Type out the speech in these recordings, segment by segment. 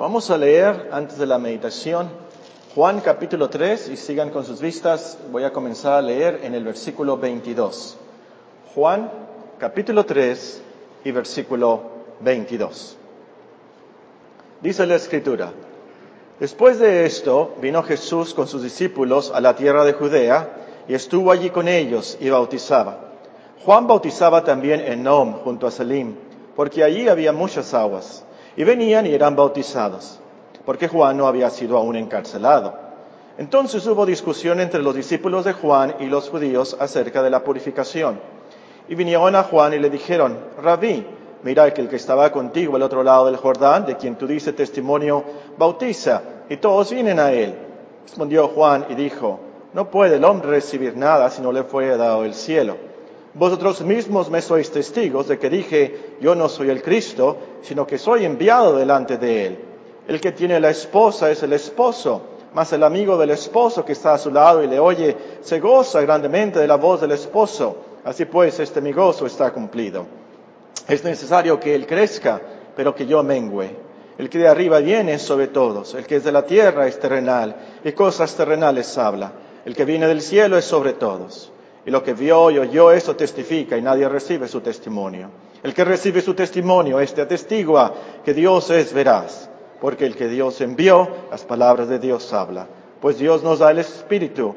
Vamos a leer antes de la meditación Juan capítulo 3 y sigan con sus vistas. Voy a comenzar a leer en el versículo 22. Juan capítulo 3 y versículo 22. Dice la Escritura: Después de esto vino Jesús con sus discípulos a la tierra de Judea y estuvo allí con ellos y bautizaba. Juan bautizaba también en Enón junto a Salim, porque allí había muchas aguas, y venían y eran bautizados, porque Juan no había sido aún encarcelado. Entonces hubo discusión entre los discípulos de Juan y los judíos acerca de la purificación. Y vinieron a Juan y le dijeron: Rabí, mira que el que estaba contigo al otro lado del Jordán, de quien tú dices testimonio, bautiza, y todos vienen a él. Respondió Juan y dijo: No puede el hombre recibir nada si no le fuere dado el cielo. Vosotros mismos me sois testigos de que dije: yo no soy el Cristo, sino que soy enviado delante de él. El que tiene la esposa es el esposo, mas el amigo del esposo que está a su lado y le oye, se goza grandemente de la voz del esposo. Así pues, mi gozo está cumplido. Es necesario que él crezca, pero que yo mengüe. El que de arriba viene es sobre todos, el que es de la tierra es terrenal, y cosas terrenales habla. El que viene del cielo es sobre todos. Y lo que vio y oyó, eso testifica, y nadie recibe su testimonio. El que recibe su testimonio, atestigua que Dios es veraz, porque el que Dios envió, las palabras de Dios habla. Pues Dios no da el Espíritu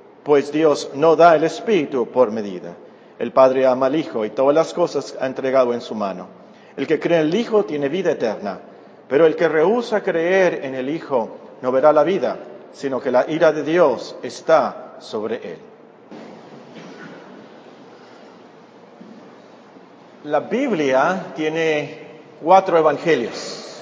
por medida. El Padre ama al Hijo, y todas las cosas ha entregado en su mano. El que cree en el Hijo tiene vida eterna, pero el que rehúsa creer en el Hijo no verá la vida, sino que la ira de Dios está sobre él. La Biblia tiene 4 evangelios,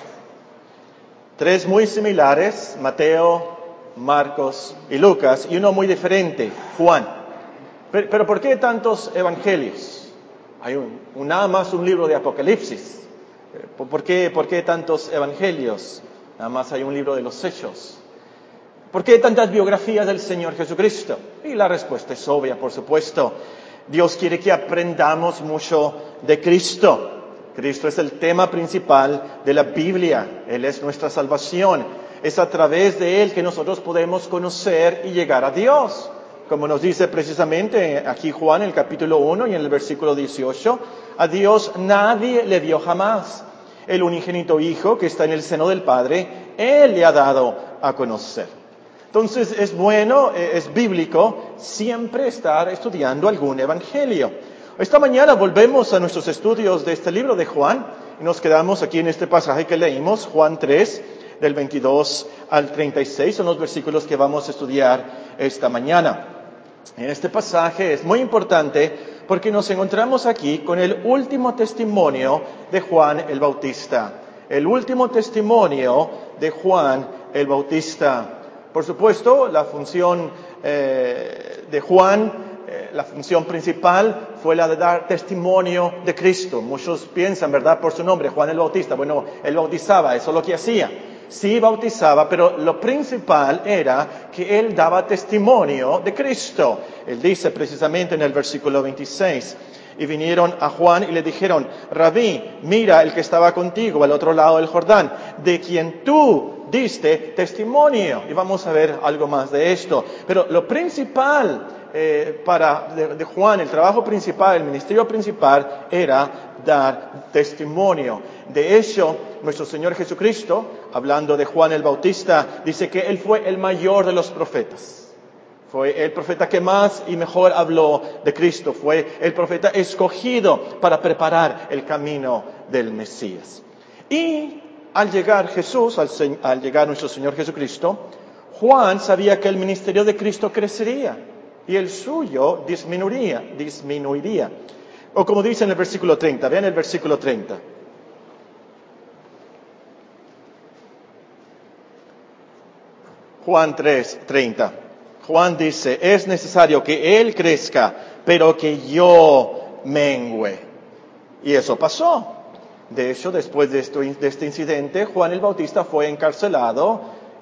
3 muy similares, Mateo, Marcos y Lucas, y uno muy diferente, Juan. Pero ¿por qué tantos evangelios? Hay nada más un libro de Apocalipsis. ¿Por qué tantos evangelios? Nada más hay un libro de los Hechos. ¿Por qué tantas biografías del Señor Jesucristo? Y la respuesta es obvia, por supuesto. Dios quiere que aprendamos mucho de Cristo. Cristo es el tema principal de la Biblia. Él es nuestra salvación. Es a través de Él que nosotros podemos conocer y llegar a Dios. Como nos dice precisamente aquí Juan en el capítulo 1 y en el versículo 18, a Dios nadie le vio jamás. El unigénito Hijo que está en el seno del Padre, Él le ha dado a conocer. Entonces es bueno, es bíblico siempre estar estudiando algún evangelio. Esta mañana volvemos a nuestros estudios de este libro de Juan y nos quedamos aquí en este pasaje que leímos, Juan 3, del 22 al 36, son los versículos que vamos a estudiar esta mañana. En este pasaje es muy importante porque nos encontramos aquí con el último testimonio de Juan el Bautista. El último testimonio de Juan el Bautista. Por supuesto, la función de Juan, la función principal fue la de dar testimonio de Cristo. Muchos piensan, ¿verdad?, por su nombre, Juan el Bautista. Bueno, él bautizaba, eso es lo que hacía. Sí bautizaba, pero lo principal era que él daba testimonio de Cristo. Él dice precisamente en el versículo 26, y vinieron a Juan y le dijeron: Rabí, mira el que estaba contigo al otro lado del Jordán, de quien tú diste testimonio. Y vamos a ver algo más de esto. Pero lo principal de Juan, el trabajo principal, el ministerio principal, era dar testimonio. De hecho, nuestro Señor Jesucristo, hablando de Juan el Bautista, dice que él fue el mayor de los profetas. Fue el profeta que más y mejor habló de Cristo. Fue el profeta escogido para preparar el camino del Mesías. Y al llegar Jesús, al llegar nuestro Señor Jesucristo, Juan sabía que el ministerio de Cristo crecería y el suyo disminuiría. O como dice en el versículo 30, vean el versículo 30. Juan 3:30. Juan dice: es necesario que Él crezca, pero que yo mengüe. Y eso pasó. De hecho, después de este incidente, Juan el Bautista fue encarcelado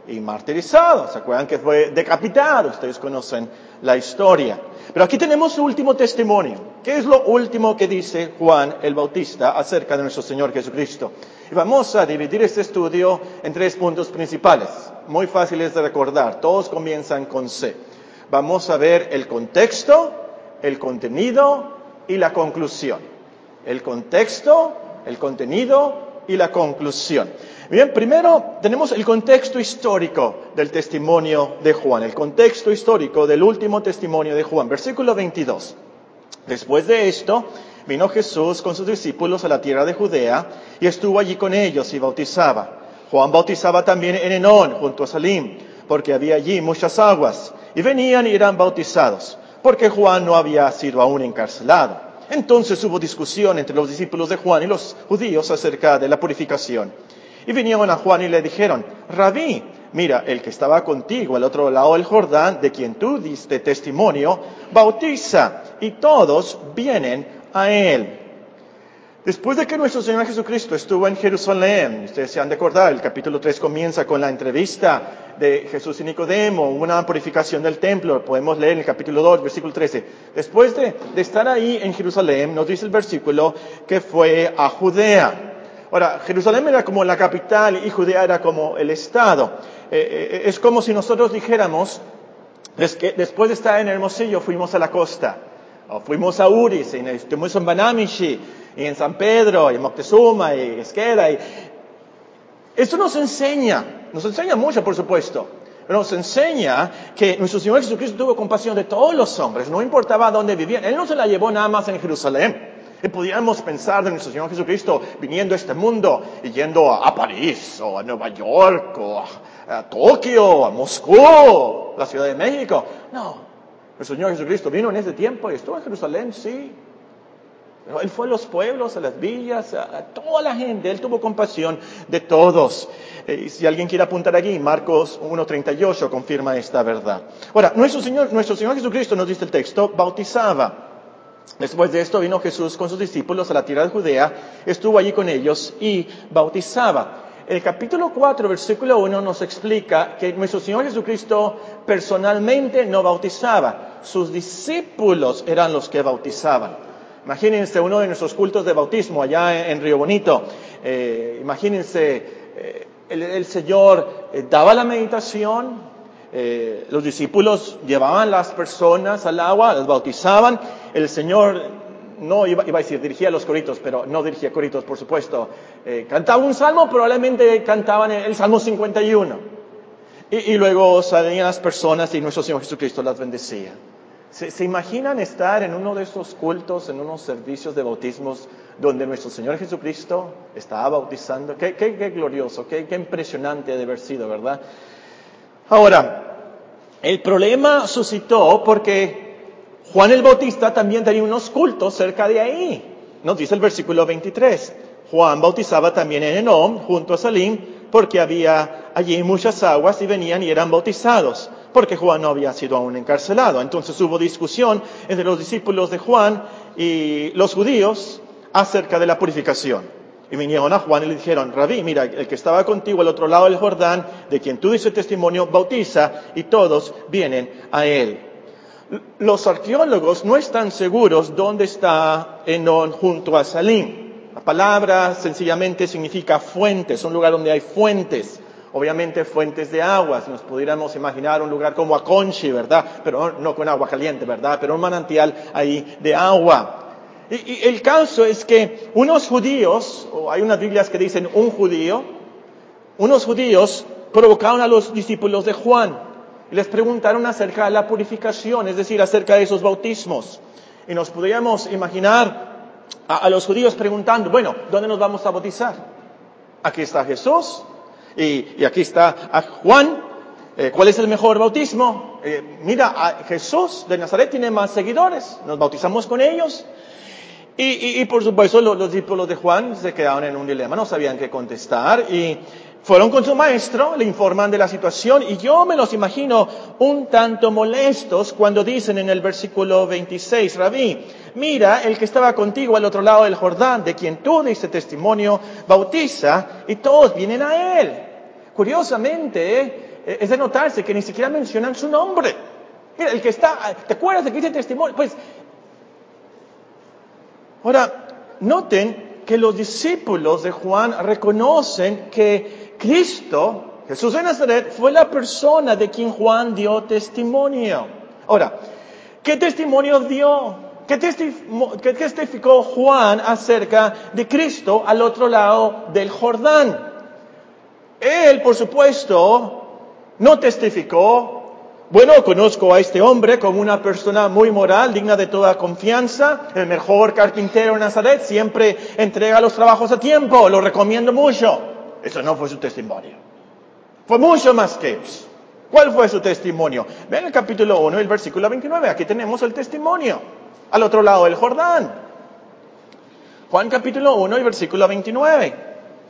y martirizado. ¿Se acuerdan que fue decapitado? Ustedes conocen la historia. Pero aquí tenemos su último testimonio. ¿Qué es lo último que dice Juan el Bautista acerca de nuestro Señor Jesucristo? Y vamos a dividir este estudio en 3 puntos principales, muy fáciles de recordar. Todos comienzan con C. Vamos a ver el contexto, el contenido y la conclusión. El contexto, el contenido y la conclusión. Bien, primero tenemos el contexto histórico del testimonio de Juan, el contexto histórico del último testimonio de Juan. Versículo 22. Después de esto, vino Jesús con sus discípulos a la tierra de Judea y estuvo allí con ellos y bautizaba. Juan bautizaba también en Enón, junto a Salim, porque había allí muchas aguas, y venían y eran bautizados, porque Juan no había sido aún encarcelado. Entonces hubo discusión entre los discípulos de Juan y los judíos acerca de la purificación. Y vinieron a Juan y le dijeron: Rabí, mira, el que estaba contigo al otro lado del Jordán, de quien tú diste testimonio, bautiza, y todos vienen a él. Después de que nuestro Señor Jesucristo estuvo en Jerusalén, ustedes se han de acordar, el capítulo 3 comienza con la entrevista de Jesús y Nicodemo, una purificación del templo, podemos leer en el capítulo 2, versículo 13. Después de estar ahí en Jerusalén, nos dice el versículo que fue a Judea. Ahora, Jerusalén era como la capital y Judea era como el estado. Es como si nosotros dijéramos, después de estar en Hermosillo fuimos a la costa, o fuimos a Uris, y estuvimos en Banamishi, y en San Pedro, y en Moctezuma, y Esqueda. Esto nos enseña mucho, por supuesto, pero nos enseña que nuestro Señor Jesucristo tuvo compasión de todos los hombres, no importaba dónde vivían. Él no se la llevó nada más en Jerusalén. Y pudiéramos pensar de nuestro Señor Jesucristo viniendo a este mundo y yendo a París, o a Nueva York, o a Tokio, a Moscú, la Ciudad de México. No, nuestro Señor Jesucristo vino en ese tiempo y estuvo en Jerusalén, sí. Pero Él fue a los pueblos, a las villas, a toda la gente. Él tuvo compasión de todos. Y si alguien quiere apuntar aquí, Marcos 1:38 confirma esta verdad. Ahora, nuestro Señor Jesucristo, nos dice el texto, bautizaba. Después de esto vino Jesús con sus discípulos a la tierra de Judea, estuvo allí con ellos y bautizaba. El capítulo 4, versículo 1 nos explica que nuestro Señor Jesucristo personalmente no bautizaba, sus discípulos eran los que bautizaban. Imagínense uno de nuestros cultos de bautismo allá en Río Bonito. Imagínense, el Señor daba la meditación, los discípulos llevaban las personas al agua, las bautizaban. El Señor no iba a decir, dirigía los coritos, pero no dirigía coritos, por supuesto. Cantaba un salmo, probablemente cantaban el Salmo 51. Y luego salían las personas y nuestro Señor Jesucristo las bendecía. ¿Se imaginan estar en uno de estos cultos, en unos servicios de bautismos, donde nuestro Señor Jesucristo estaba bautizando? Qué glorioso, qué impresionante ha de haber sido, ¿verdad? Ahora, el problema suscitó porque Juan el Bautista también tenía unos cultos cerca de ahí. Nos dice el versículo 23. Juan bautizaba también en Enón, junto a Salim, porque había allí muchas aguas y venían y eran bautizados, porque Juan no había sido aún encarcelado. Entonces hubo discusión entre los discípulos de Juan y los judíos acerca de la purificación. Y vinieron a Juan y le dijeron: Rabí, mira, el que estaba contigo al otro lado del Jordán, de quien tú dices testimonio, bautiza, y todos vienen a él. Los arqueólogos no están seguros dónde está Enón junto a Salim. La palabra sencillamente significa fuentes, un lugar donde hay fuentes. Obviamente fuentes de aguas, nos pudiéramos imaginar un lugar como Aconchi, ¿verdad? Pero no con agua caliente, ¿verdad? Pero un manantial ahí de agua. Y el caso es que unos judíos, o hay unas Biblias que dicen unos judíos provocaron a los discípulos de Juan y les preguntaron acerca de la purificación, es decir, acerca de esos bautismos. Y nos podríamos imaginar a los judíos preguntando: bueno, ¿dónde nos vamos a bautizar? Aquí está Jesús y aquí está a Juan. ¿Cuál es el mejor bautismo? Mira, Jesús de Nazaret tiene más seguidores, nos bautizamos con ellos. Y por supuesto los discípulos de Juan se quedaron en un dilema, no sabían qué contestar y fueron con su maestro, le informan de la situación y yo me los imagino un tanto molestos cuando dicen en el versículo 26, Rabí, mira, el que estaba contigo al otro lado del Jordán, de quien tú diste testimonio, bautiza y todos vienen a él. Curiosamente, es de notarse que ni siquiera mencionan su nombre. Mira, el que está, ¿te acuerdas de que dice testimonio? Pues, ahora, noten que los discípulos de Juan reconocen que Cristo, Jesús de Nazaret, fue la persona de quien Juan dio testimonio. Ahora, ¿qué testimonio dio? ¿Qué testificó Juan acerca de Cristo al otro lado del Jordán? Él, por supuesto, no testificó, bueno, conozco a este hombre como una persona muy moral, digna de toda confianza, el mejor carpintero en Nazaret, siempre entrega los trabajos a tiempo, lo recomiendo mucho. Eso no fue su testimonio. Fue mucho más que eso. ¿Cuál fue su testimonio? Ven el capítulo 1, el versículo 29. Aquí tenemos el testimonio. Al otro lado del Jordán. Juan capítulo 1, el versículo 29.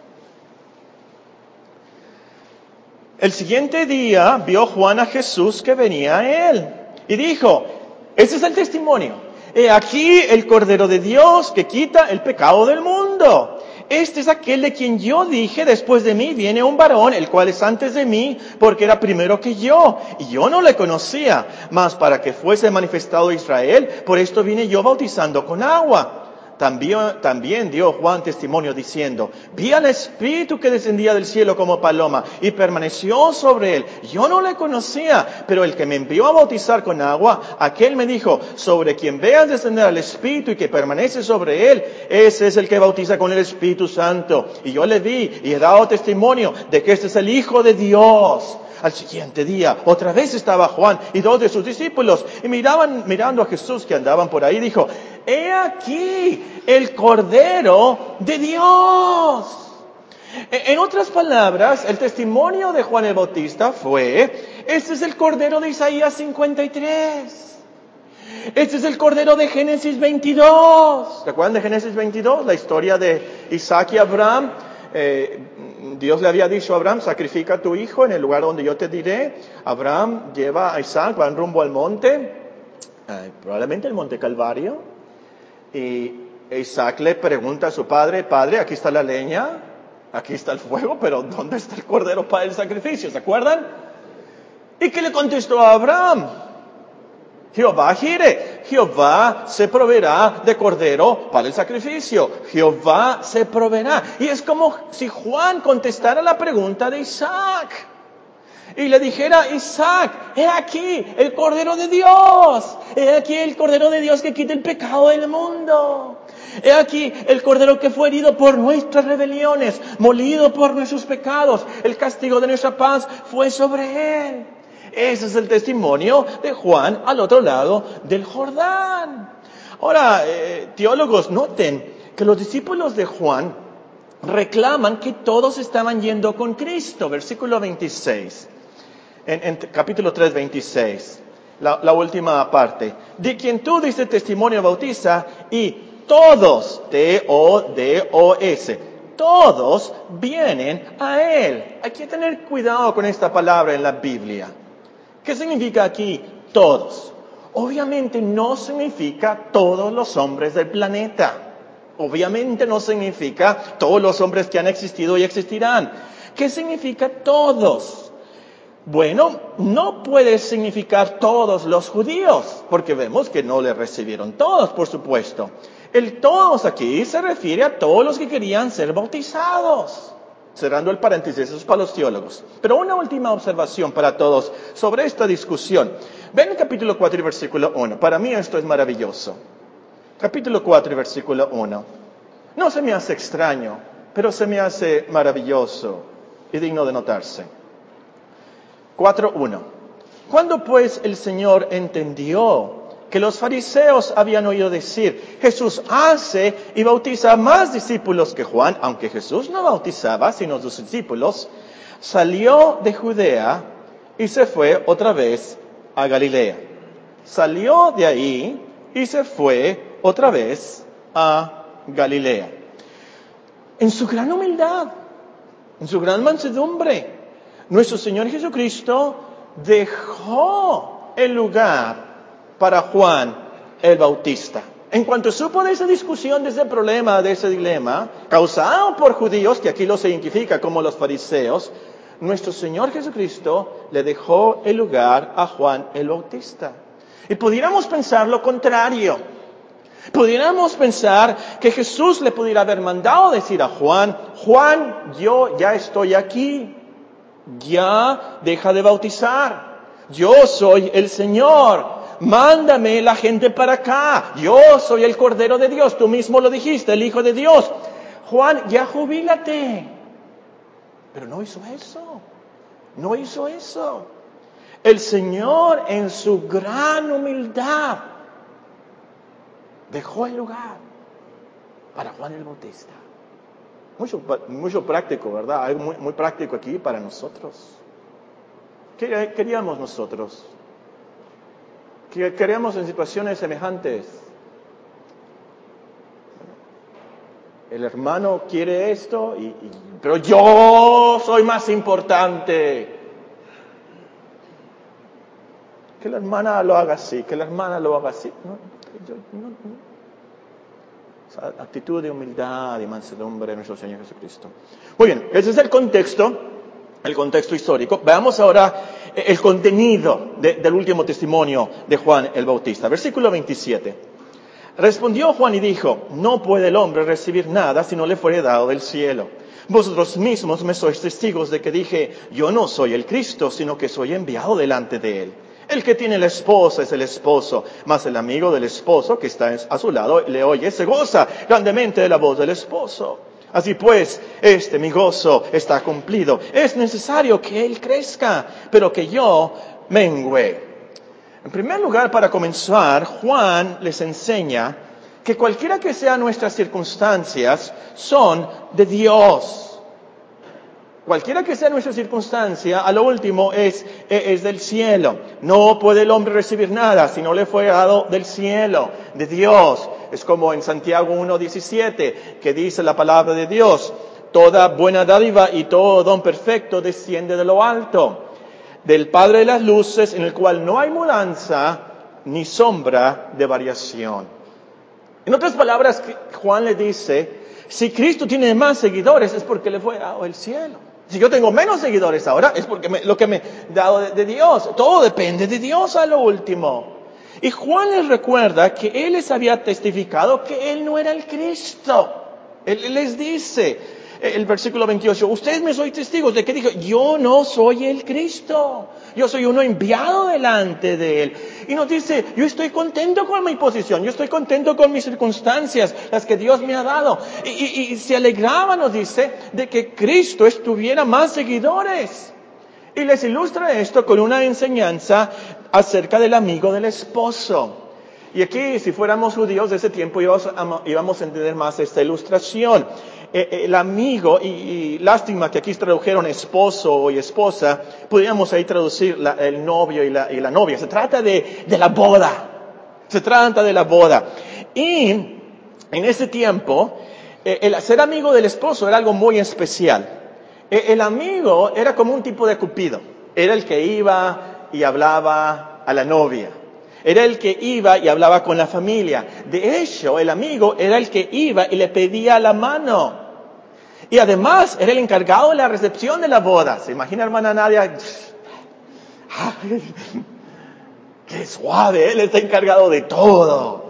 El siguiente día vio Juan a Jesús que venía a él. Y dijo, ese es el testimonio. He aquí el Cordero de Dios que quita el pecado del mundo. Este es aquel de quien yo dije, después de mí viene un varón, el cual es antes de mí, porque era primero que yo. Y yo no le conocía, mas para que fuese manifestado Israel, por esto vine yo bautizando con agua. También dio Juan testimonio diciendo, vi al Espíritu que descendía del cielo como paloma y permaneció sobre él. Yo no le conocía, pero el que me envió a bautizar con agua, aquel me dijo, sobre quien veas descender al Espíritu y que permanece sobre él, ese es el que bautiza con el Espíritu Santo. Y yo le vi y he dado testimonio de que este es el Hijo de Dios. Al siguiente día, otra vez estaba Juan y 2 de sus discípulos y mirando a Jesús que andaban por ahí, dijo, he aquí el Cordero de Dios. En otras palabras, el testimonio de Juan el Bautista fue, este es el Cordero de Isaías 53. Este es el Cordero de Génesis 22. ¿Se acuerdan de Génesis 22? La historia de Isaac y Abraham. Dios le había dicho a Abraham, sacrifica a tu hijo en el lugar donde yo te diré. Abraham lleva a Isaac, van rumbo al monte, probablemente el monte Calvario. Y Isaac le pregunta a su padre, padre, aquí está la leña, aquí está el fuego, pero ¿dónde está el cordero para el sacrificio? ¿Se acuerdan? ¿Y qué le contestó a Abraham? Jehová gire, Jehová se proveerá de cordero para el sacrificio. Jehová se proveerá. Y es como si Juan contestara la pregunta de Isaac. Y le dijera, Isaac, he aquí el Cordero de Dios. He aquí el Cordero de Dios que quita el pecado del mundo. He aquí el Cordero que fue herido por nuestras rebeliones, molido por nuestros pecados. El castigo de nuestra paz fue sobre él. Ese es el testimonio de Juan al otro lado del Jordán. Ahora, teólogos, noten que los discípulos de Juan reclaman que todos estaban yendo con Cristo. Versículo 26. En capítulo 3, 26. La última parte. De quien tú diste testimonio bautiza y todos, T-O-D-O-S, todos vienen a él. Hay que tener cuidado con esta palabra en la Biblia. ¿Qué significa aquí todos? Obviamente no significa todos los hombres del planeta. Obviamente no significa todos los hombres que han existido y existirán. ¿Qué significa todos? Bueno, no puede significar todos los judíos, porque vemos que no le recibieron todos, por supuesto. El todos aquí se refiere a todos los que querían ser bautizados. Cerrando el paréntesis, eso es para los teólogos. Pero una última observación para todos sobre esta discusión. Ven el capítulo 4 y versículo 1. Para mí esto es maravilloso. Capítulo 4 y versículo 1. No se me hace extraño, pero se me hace maravilloso y digno de notarse. 4:1. Cuando pues el Señor entendió que los fariseos habían oído decir, Jesús hace y bautiza más discípulos que Juan, aunque Jesús no bautizaba sino sus discípulos, salió de Judea y se fue otra vez a Galilea. Salió de ahí y se fue otra vez a Galilea. En su gran humildad, en su gran mansedumbre, nuestro Señor Jesucristo dejó el lugar para Juan el Bautista. En cuanto supo de esa discusión, de ese problema, de ese dilema, causado por judíos, que aquí los identifica como los fariseos, nuestro Señor Jesucristo le dejó el lugar a Juan el Bautista. Y pudiéramos pensar lo contrario. Pudiéramos pensar que Jesús le pudiera haber mandado decir a Juan, Juan, yo ya estoy aquí, ya deja de bautizar, yo soy el Señor, mándame la gente para acá, yo soy el Cordero de Dios, tú mismo lo dijiste, el Hijo de Dios. Juan, ya jubílate. Pero no hizo eso, no hizo eso. El Señor en su gran humildad dejó el lugar para Juan el Bautista. Mucho práctico, ¿verdad? Algo muy práctico aquí para nosotros. ¿Qué queríamos nosotros? ¿Qué queríamos en situaciones semejantes? El hermano quiere esto, pero yo soy más importante. Que la hermana lo haga así, que la hermana lo haga así. No. Esa actitud de humildad y mansedumbre de nuestro Señor Jesucristo. Muy bien, ese es el contexto histórico. Veamos ahora el contenido del último testimonio de Juan el Bautista. Versículo 27. Respondió Juan y dijo, no puede el hombre recibir nada si no le fuere dado del cielo. Vosotros mismos me sois testigos de que dije, yo no soy el Cristo, sino que soy enviado delante de él. El que tiene la esposa es el esposo, mas el amigo del esposo que está a su lado le oye, se goza grandemente de la voz del esposo. Así pues, mi gozo está cumplido. Es necesario que él crezca, pero que yo mengüe. En primer lugar, para comenzar, Juan les enseña que cualquiera que sean nuestras circunstancias, son de Dios. Cualquiera que sea nuestra circunstancia, a lo último es del cielo. No puede el hombre recibir nada si no le fue dado del cielo, de Dios. Es como en Santiago 1:17, que dice la palabra de Dios, toda buena dádiva y todo don perfecto desciende de lo alto, del Padre de las luces, en el cual no hay mudanza ni sombra de variación. En otras palabras, Juan le dice, si Cristo tiene más seguidores es porque le fue dado el cielo. Si yo tengo menos seguidores ahora es porque lo que me he dado de Dios. Todo depende de Dios a lo último. Y Juan les recuerda que él les había testificado que él no era el Cristo. Él les dice, el versículo 28, ustedes me sois testigos de que dijo, yo no soy el Cristo, yo soy uno enviado delante de él. Y nos dice, yo estoy contento con mi posición, yo estoy contento con mis circunstancias, las que Dios me ha dado. Y se alegraba, nos dice, de que Cristo tuviera más seguidores. Y les ilustra esto con una enseñanza acerca del amigo del esposo. Y aquí, si fuéramos judíos de ese tiempo, íbamos a entender más esta ilustración. El amigo, y lástima que aquí tradujeron esposo y esposa, podríamos ahí traducir el novio y la novia. Se trata de la boda. Se trata de la boda. Y en ese tiempo, el ser amigo del esposo era algo muy especial. El amigo era como un tipo de Cupido. Era el que iba y hablaba a la novia. Era el que iba y hablaba con la familia. De hecho, el amigo era el que iba y le pedía la mano. Y además, era el encargado de la recepción de la boda. ¿Se imagina, hermana Nadia? ¡Ay, qué suave! Él está encargado de todo.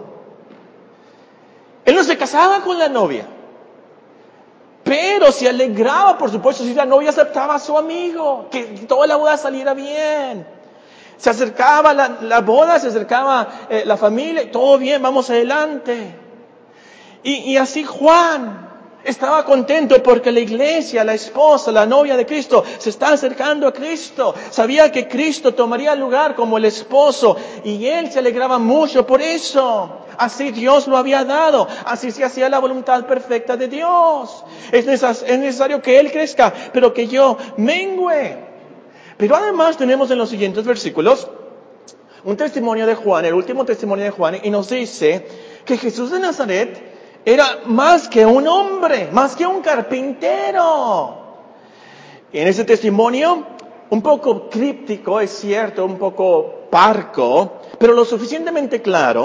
Él no se casaba con la novia. Pero se alegraba, por supuesto, si la novia aceptaba a su amigo. Que toda la boda saliera bien. Se acercaba la boda, se acercaba la familia, todo bien, vamos adelante. Y así Juan estaba contento porque la iglesia, la esposa, la novia de Cristo se está acercando a Cristo. Sabía que Cristo tomaría lugar como el esposo y él se alegraba mucho por eso. Así Dios lo había dado, así se hacía la voluntad perfecta de Dios. Es necesario que él crezca, pero que yo mengüe. Pero además tenemos en los siguientes versículos un testimonio de Juan, el último testimonio de Juan, y nos dice que Jesús de Nazaret era más que un hombre, más que un carpintero. Y en ese testimonio, un poco críptico, es cierto, un poco parco, pero lo suficientemente claro,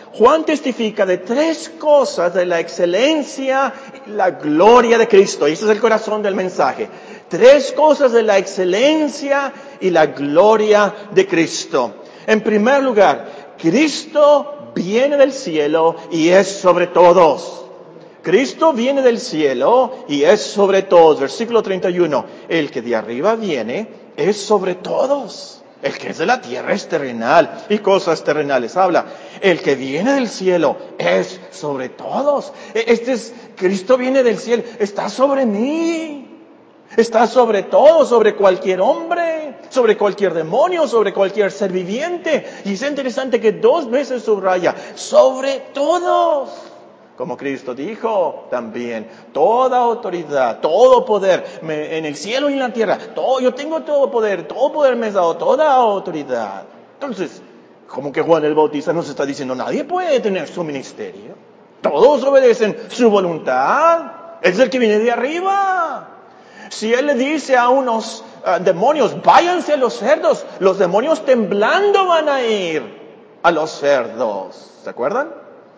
Juan testifica de 3 cosas de la excelencia y la gloria de Cristo. Y ese es el corazón del mensaje. 3 cosas de la excelencia y la gloria de Cristo. En primer lugar, Cristo viene del cielo y es sobre todos. Cristo viene del cielo y es sobre todos. Versículo 31. El que de arriba viene es sobre todos. El que es de la tierra es terrenal y cosas terrenales habla. El que viene del cielo es sobre todos. Cristo viene del cielo, está sobre mí. Está sobre todo, sobre cualquier hombre, sobre cualquier demonio, sobre cualquier ser viviente. Y es interesante que 2 veces subraya, sobre todos. Como Cristo dijo también, toda autoridad, todo poder, en el cielo y en la tierra, yo tengo todo poder me es dado, toda autoridad. Entonces, como que Juan el Bautista nos está diciendo, nadie puede tener su ministerio. Todos obedecen su voluntad. Es el que viene de arriba. Si Él le dice a unos demonios, váyanse a los cerdos, los demonios temblando van a ir a los cerdos. ¿Se acuerdan?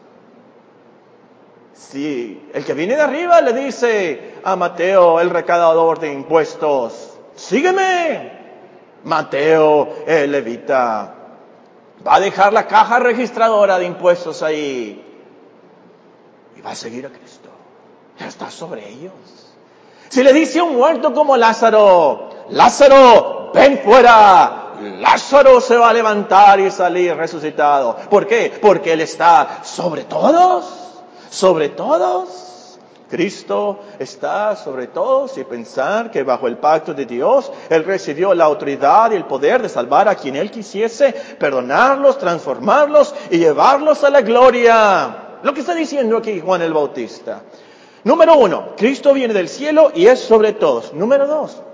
Si el que viene de arriba le dice a Mateo, el recaudador de impuestos, sígueme. Mateo, el levita, va a dejar la caja registradora de impuestos ahí y va a seguir a Cristo. Ya está sobre ellos. Si le dice a un muerto como Lázaro, Lázaro, ven fuera, Lázaro se va a levantar y salir resucitado. ¿Por qué? Porque Él está sobre todos. Sobre todos. Cristo está sobre todos y pensar que bajo el pacto de Dios, Él recibió la autoridad y el poder de salvar a quien Él quisiese, perdonarlos, transformarlos y llevarlos a la gloria. Lo que está diciendo aquí Juan el Bautista. Número 1, Cristo viene del cielo y es sobre todos. Número 2,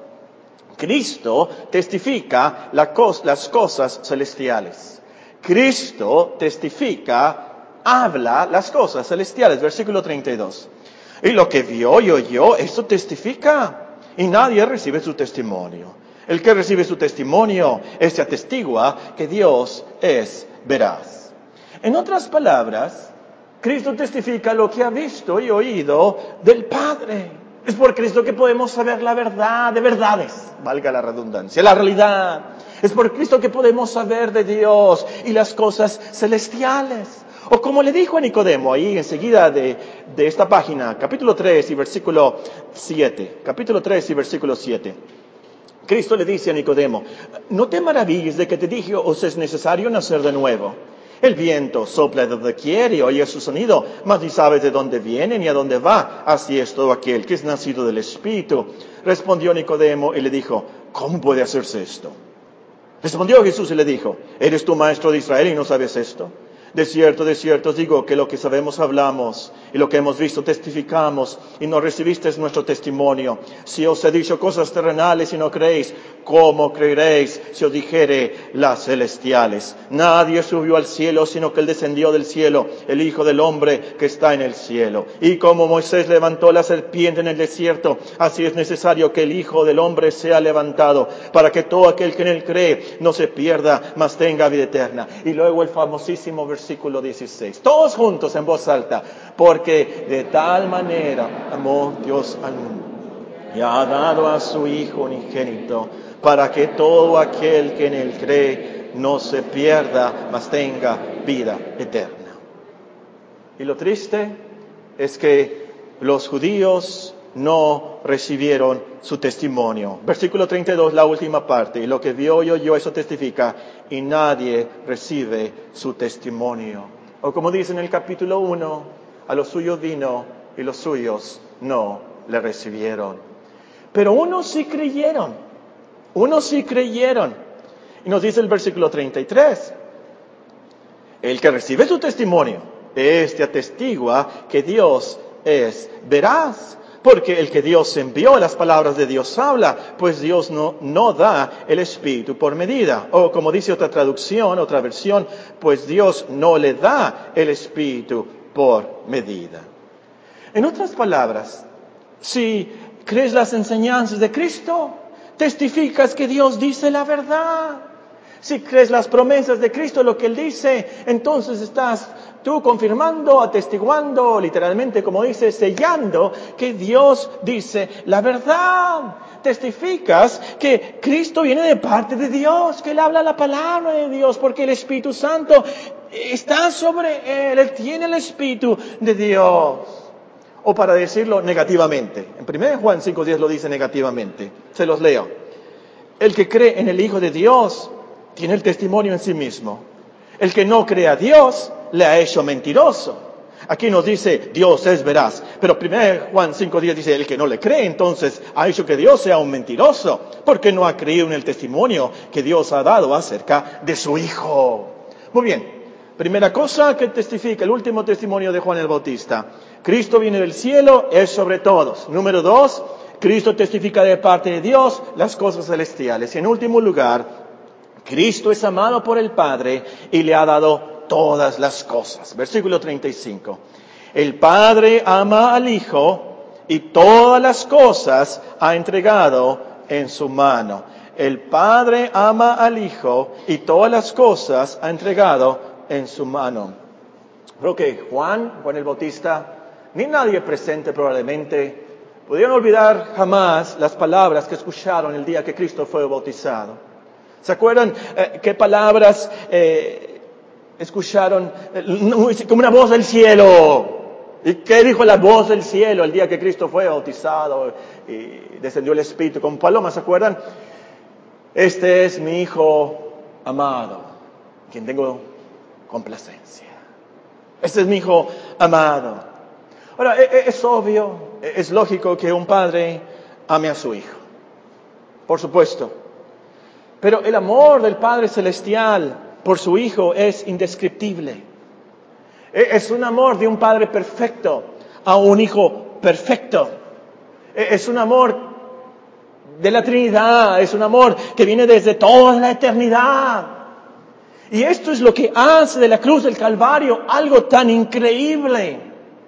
Cristo testifica las cosas celestiales. Cristo testifica, habla las cosas celestiales. Versículo 32. Y lo que vio y oyó, eso testifica. Y nadie recibe su testimonio. El que recibe su testimonio, ese atestigua que Dios es veraz. En otras palabras, Cristo testifica lo que ha visto y oído del Padre. Es por Cristo que podemos saber la verdad de verdades, valga la redundancia, la realidad. Es por Cristo que podemos saber de Dios y las cosas celestiales. O como le dijo a Nicodemo, ahí enseguida de esta página, capítulo 3 y versículo 7. Capítulo 3 y versículo 7. Cristo le dice a Nicodemo, no te maravilles de que te dije, os es necesario nacer de nuevo. El viento sopla de donde quiere y oye su sonido, mas ni sabes de dónde viene ni a dónde va. Así es todo aquel que es nacido del Espíritu. Respondió Nicodemo y le dijo, ¿cómo puede hacerse esto? Respondió Jesús y le dijo, ¿eres tú maestro de Israel y no sabes esto? De cierto os digo que lo que sabemos hablamos y lo que hemos visto testificamos y no recibisteis nuestro testimonio. Si os he dicho cosas terrenales y no creéis, ¿cómo creeréis si os dijere las celestiales? Nadie subió al cielo sino que Él descendió del cielo, el Hijo del Hombre que está en el cielo. Y como Moisés levantó la serpiente en el desierto, así es necesario que el Hijo del Hombre sea levantado, para que todo aquel que en Él cree no se pierda, mas tenga vida eterna. Y luego el famosísimo versículo 16. Todos juntos en voz alta. Porque de tal manera amó Dios al mundo y ha dado a su Hijo unigénito, para que todo aquel que en Él cree no se pierda, mas tenga vida eterna. Y lo triste es que los judíos no recibieron su testimonio. Versículo 32, la última parte. Y lo que vio y oyó, eso testifica, y nadie recibe su testimonio. O como dice en el capítulo 1, a los suyos vino y los suyos no le recibieron. Pero unos sí creyeron. Y nos dice el versículo 33. El que recibe su testimonio, este atestigua que Dios es veraz. Porque el que Dios envió, las palabras de Dios habla, pues Dios no da el Espíritu por medida. O como dice otra traducción, otra versión, pues Dios no le da el Espíritu por medida. En otras palabras, si crees las enseñanzas de Cristo, testificas que Dios dice la verdad. Si crees las promesas de Cristo, lo que Él dice, entonces estás tú confirmando, atestiguando, literalmente como dice, sellando que Dios dice la verdad. Testificas que Cristo viene de parte de Dios, que Él habla la palabra de Dios, porque el Espíritu Santo está sobre Él tiene el Espíritu de Dios. O para decirlo negativamente, en 1 Juan 5:10 lo dice negativamente, se los leo. El que cree en el Hijo de Dios tiene el testimonio en sí mismo. El que no cree a Dios le ha hecho mentiroso. Aquí nos dice Dios es veraz, pero 1 Juan 5:10 dice el que no le cree entonces ha hecho que Dios sea un mentiroso, porque no ha creído en el testimonio que Dios ha dado acerca de su Hijo. Muy bien, primera cosa que testifica, el último testimonio de Juan el Bautista. Cristo viene del cielo, es sobre todos. Número 2, Cristo testifica de parte de Dios las cosas celestiales. Y en último lugar, Cristo es amado por el Padre y le ha dado todas las cosas. Versículo 35. El Padre ama al Hijo y todas las cosas ha entregado en su mano. El Padre ama al Hijo y todas las cosas ha entregado en su mano. Creo que Juan el Bautista, ni nadie presente probablemente, pudieron olvidar jamás las palabras que escucharon el día que Cristo fue bautizado. ¿Se acuerdan qué palabras escucharon? Como una voz del cielo. ¿Y qué dijo la voz del cielo el día que Cristo fue bautizado y descendió el Espíritu como paloma? ¿Se acuerdan? Este es mi Hijo amado, quien tengo complacencia. Este es mi Hijo amado. Ahora, es obvio, es lógico que un padre ame a su hijo. Por supuesto. Pero el amor del Padre Celestial por su Hijo es indescriptible. Es un amor de un Padre perfecto a un Hijo perfecto. Es un amor de la Trinidad, es un amor que viene desde toda la eternidad. Y esto es lo que hace de la cruz del Calvario algo tan increíble,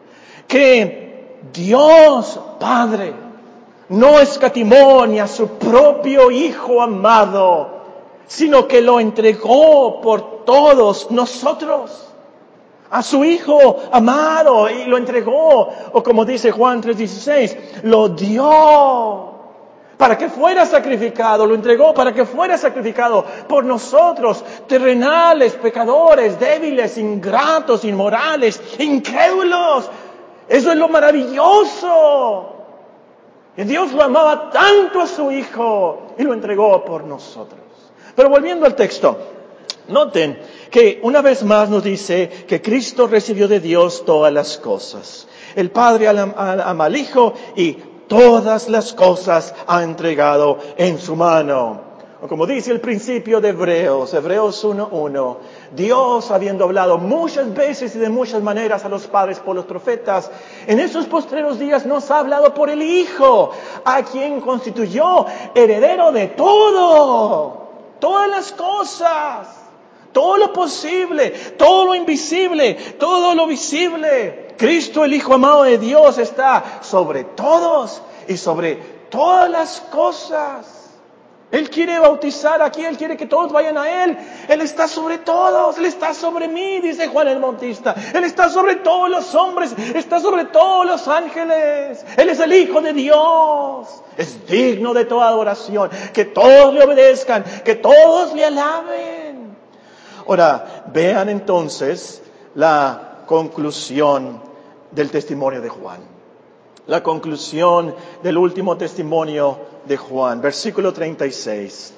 que Dios Padre no escatimó ni a su propio Hijo amado, sino que lo entregó por todos nosotros. A su Hijo amado y lo entregó, o como dice Juan 3:16, lo dio para que fuera sacrificado, lo entregó para que fuera sacrificado por nosotros, terrenales, pecadores, débiles, ingratos, inmorales, incrédulos. Eso es lo maravilloso. Y Dios lo amaba tanto a su Hijo y lo entregó por nosotros. Pero volviendo al texto, noten que una vez más nos dice que Cristo recibió de Dios todas las cosas. El Padre ama al Hijo y todas las cosas ha entregado en su mano. O como dice el principio de Hebreos 1:1, Dios, habiendo hablado muchas veces y de muchas maneras a los padres por los profetas, en esos postreros días nos ha hablado por el Hijo, a quien constituyó heredero de todo, todas las cosas, todo lo posible, todo lo invisible, todo lo visible. Cristo, el Hijo amado de Dios, está sobre todos y sobre todas las cosas. Él quiere bautizar aquí, Él quiere que todos vayan a Él. Él está sobre todos, Él está sobre mí, dice Juan el Bautista. Él está sobre todos los hombres, está sobre todos los ángeles. Él es el Hijo de Dios. Es digno de toda adoración, que todos le obedezcan, que todos le alaben. Ahora, vean entonces la conclusión del testimonio de Juan. La conclusión del último testimonio de Juan, versículo 36.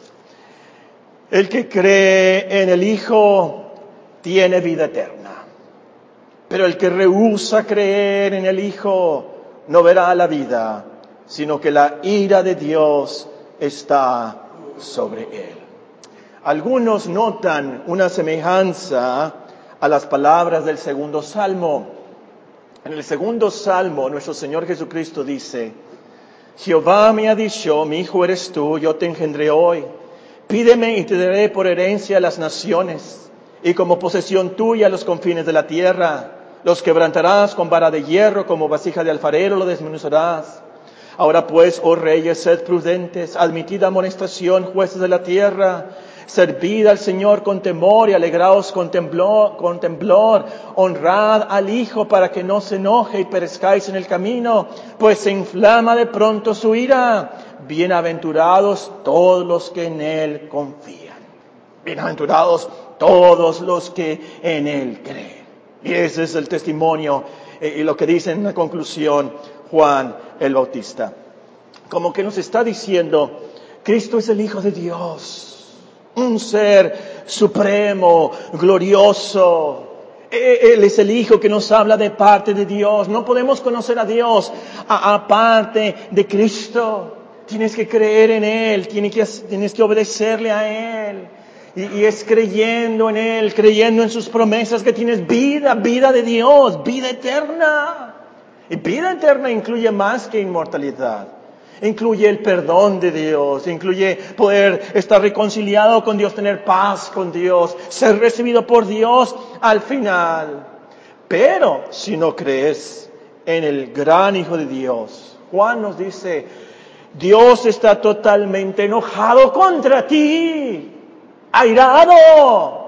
El que cree en el Hijo tiene vida eterna, pero el que rehúsa creer en el Hijo no verá la vida, sino que la ira de Dios está sobre él. Algunos notan una semejanza a las palabras del segundo salmo. En el segundo salmo, nuestro Señor Jesucristo dice: Jehová me ha dicho, mi hijo eres tú, yo te engendré hoy. Pídeme y te daré por herencia a las naciones, y como posesión tuya los confines de la tierra. Los quebrantarás con vara de hierro, como vasija de alfarero lo desmenuzarás. Ahora pues, oh reyes, sed prudentes, admitid amonestación, jueces de la tierra. Servid al Señor con temor y alegraos con temblor. Honrad al Hijo para que no se enoje y perezcáis en el camino, pues se inflama de pronto su ira. Bienaventurados todos los que en Él confían. Bienaventurados todos los que en Él creen. Y ese es el testimonio y lo que dice en la conclusión Juan el Bautista. Como que nos está diciendo, Cristo es el Hijo de Dios, un ser supremo, glorioso. Él es el Hijo que nos habla de parte de Dios. No podemos conocer a Dios aparte de Cristo. Tienes que creer en Él, tienes que obedecerle a Él. Y es creyendo en Él, creyendo en sus promesas que tienes vida de Dios, vida eterna. Y vida eterna incluye más que inmortalidad. Incluye el perdón de Dios, incluye poder estar reconciliado con Dios, tener paz con Dios, ser recibido por Dios al final. Pero si no crees en el gran Hijo de Dios, Juan nos dice, Dios está totalmente enojado contra ti. Airado.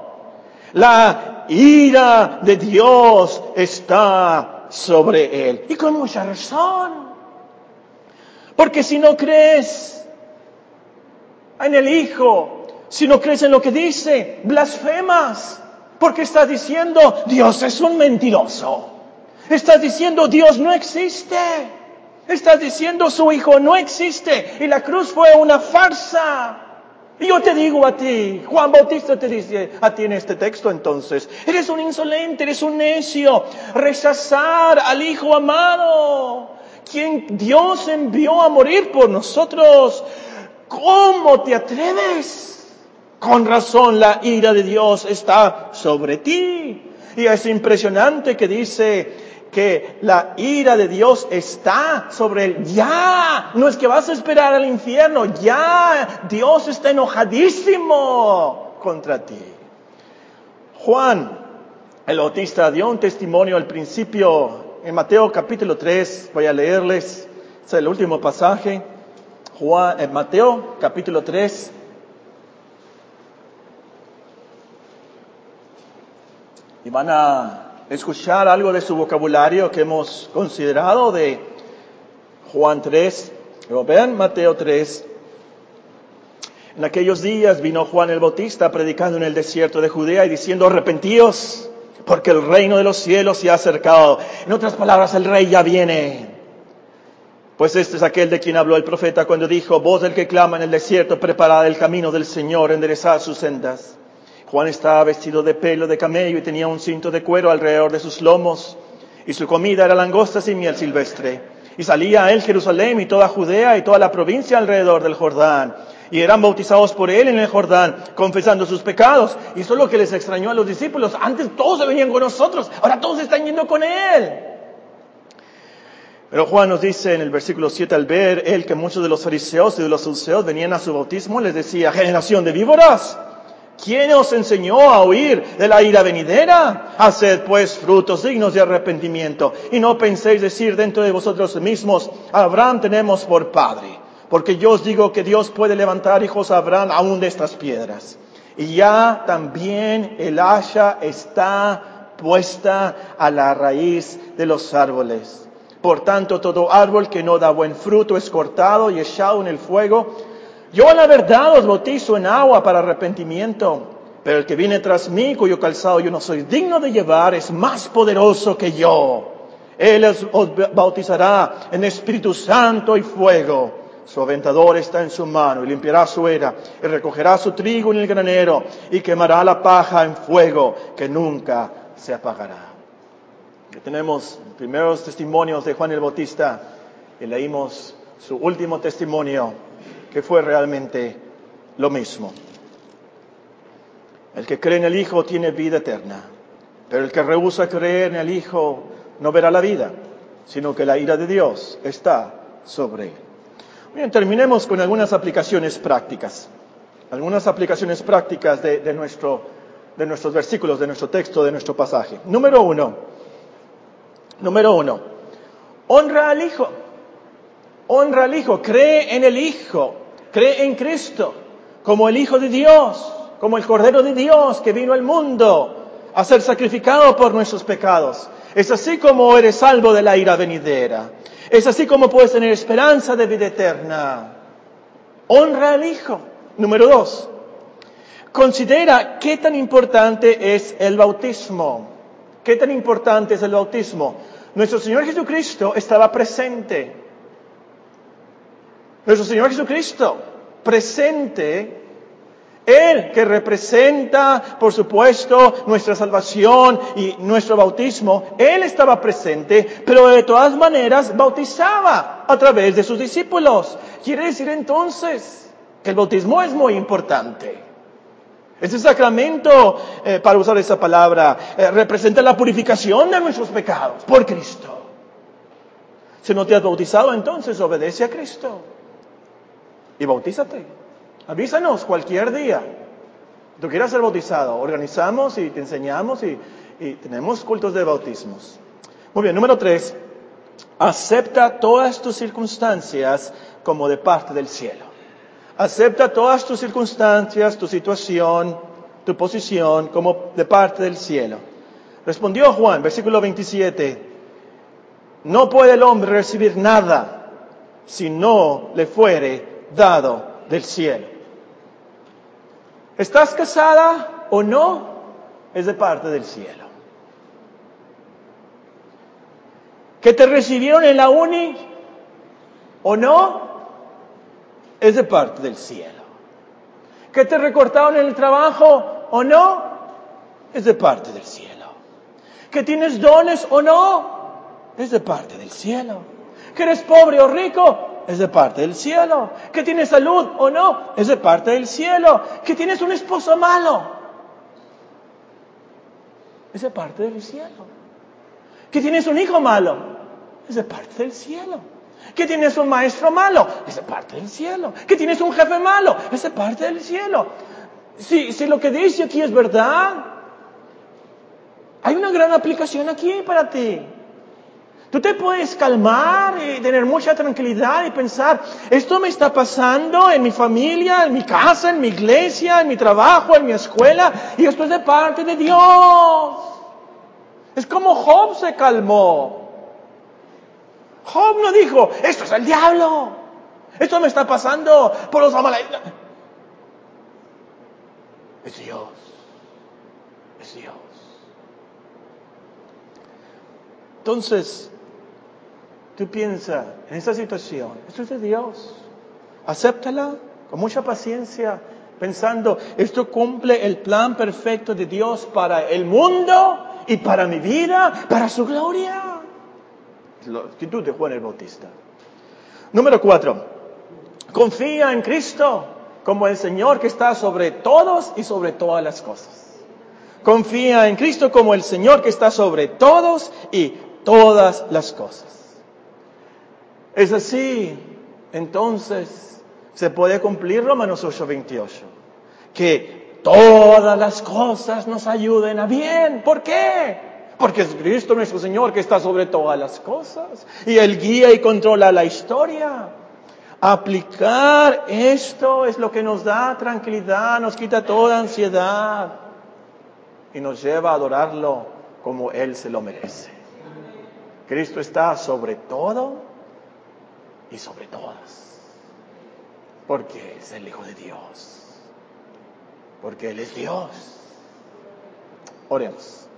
La ira de Dios está sobre él. Y con mucha razón. Porque si no crees en el Hijo, si no crees en lo que dice, blasfemas. Porque estás diciendo, Dios es un mentiroso. Estás diciendo, Dios no existe. Estás diciendo, su Hijo no existe. Y la cruz fue una farsa. Y yo te digo a ti, Juan Bautista te dice a ti en este texto entonces, eres un insolente, eres un necio, rechazar al Hijo amado, quien Dios envió a morir por nosotros. ¿Cómo te atreves? Con razón la ira de Dios está sobre ti. Y es impresionante que dice que la ira de Dios está sobre él. Ya, no es que vas a esperar al infierno, ya, Dios está enojadísimo contra ti. Juan el Bautista dio un testimonio al principio en Mateo capítulo 3, voy a leerles, es el último pasaje, en Mateo capítulo 3. Y van a escuchar algo de su vocabulario que hemos considerado de Juan 3. Luego vean Mateo 3. En aquellos días vino Juan el Bautista predicando en el desierto de Judea y diciendo, arrepentíos, porque el reino de los cielos se ha acercado. En otras palabras, el rey ya viene. Pues este es aquel de quien habló el profeta cuando dijo, voz del que clama en el desierto, preparad el camino del Señor, enderezad sus sendas. Juan estaba vestido de pelo de camello y tenía un cinto de cuero alrededor de sus lomos, y su comida era langostas y miel silvestre. Y salía a él Jerusalén y toda Judea y toda la provincia alrededor del Jordán, y eran bautizados por él en el Jordán, confesando sus pecados. Y eso es lo que les extrañó a los discípulos. Antes todos se venían con nosotros, ahora todos están yendo con él. Pero Juan nos dice en el versículo 7, al ver él que muchos de los fariseos y de los saduceos venían a su bautismo, les decía, generación de víboras, ¿quién os enseñó a huir de la ira venidera? Haced pues frutos dignos de arrepentimiento, y no penséis decir dentro de vosotros mismos, a Abraham tenemos por padre, porque yo os digo que Dios puede levantar hijos a Abraham aún de estas piedras. Y ya también el hacha está puesta a la raíz de los árboles. Por tanto, todo árbol que no da buen fruto es cortado y echado en el fuego. Yo a la verdad os bautizo en agua para arrepentimiento, pero el que viene tras mí, cuyo calzado yo no soy digno de llevar, es más poderoso que yo. Él os bautizará en Espíritu Santo y fuego. Su aventador está en su mano y limpiará su era y recogerá su trigo en el granero y quemará la paja en fuego que nunca se apagará. Aquí tenemos primeros testimonios de Juan el Bautista y leímos su último testimonio, que fue realmente lo mismo. El que cree en el Hijo tiene vida eterna, pero el que rehúsa creer en el Hijo no verá la vida, sino que la ira de Dios está sobre él. Bien, terminemos con algunas aplicaciones prácticas. Algunas aplicaciones prácticas de nuestros versículos, de nuestro texto, de nuestro pasaje. Número uno, honra al Hijo. Honra al Hijo, cree en el Hijo, cree en Cristo como el Hijo de Dios. como el Cordero de Dios que vino al mundo a ser sacrificado por nuestros pecados. Es así como eres salvo de la ira venidera. Es así como puedes tener esperanza de vida eterna. Honra al Hijo. Número 2. Considera qué tan importante es el bautismo. ¿Qué tan importante es el bautismo? Nuestro Señor Jesucristo estaba presente. Nuestro Señor Jesucristo, presente, Él que representa, por supuesto, nuestra salvación y nuestro bautismo, Él estaba presente, pero de todas maneras bautizaba a través de sus discípulos. Quiere decir entonces que el bautismo es muy importante. Este sacramento, para usar esa palabra, representa la purificación de nuestros pecados por Cristo. Si no te has bautizado, entonces obedece a Cristo y bautízate. Avísanos cualquier día. Tú quieras ser bautizado, organizamos y te enseñamos y tenemos cultos de bautismos. Muy bien, número 3. Acepta todas tus circunstancias como de parte del cielo. Acepta todas tus circunstancias, tu situación, tu posición como de parte del cielo. Respondió Juan, versículo 27, no puede el hombre recibir nada si no le fuere dado del cielo. ¿Estás casada o no? Es de parte del cielo. ¿Que te recibieron en la uni o no? Es de parte del cielo. ¿Que te recortaron en el trabajo o no? Es de parte del cielo. ¿Que tienes dones o no? Es de parte del cielo. ¿Que eres pobre o rico? Es de parte del cielo. ¿Que tienes salud o no? Es de parte del cielo. ¿Que tienes un esposo malo? Es de parte del cielo. ¿Que tienes un hijo malo? Es de parte del cielo. ¿Que tienes un maestro malo? Es de parte del cielo. ¿Que tienes un jefe malo? Es de parte del cielo. Si lo que dice aquí es verdad, hay una gran aplicación aquí para ti. Tú te puedes calmar y tener mucha tranquilidad y pensar, esto me está pasando en mi familia, en mi casa, en mi iglesia, en mi trabajo, en mi escuela, y esto es de parte de Dios. Es como Job se calmó. Job no dijo, esto es el diablo, esto me está pasando por los amalecitas. Es Dios, es Dios. Entonces, tú piensas en esta situación, esto es de Dios, acéptala con mucha paciencia, pensando, esto cumple el plan perfecto de Dios para el mundo y para mi vida, para su gloria. Es la actitud de Juan el Bautista. Número 4. Confía en Cristo como el Señor que está sobre todos y sobre todas las cosas. Confía en Cristo como el Señor que está sobre todos y todas las cosas. Es así, entonces, se puede cumplir Romanos 8:28. Que todas las cosas nos ayuden a bien. ¿Por qué? Porque es Cristo nuestro Señor que está sobre todas las cosas. Y Él guía y controla la historia. Aplicar esto es lo que nos da tranquilidad, nos quita toda ansiedad. Y nos lleva a adorarlo como Él se lo merece. Cristo está sobre todo y sobre todas. Porque es el Hijo de Dios. Porque Él es Dios. Oremos.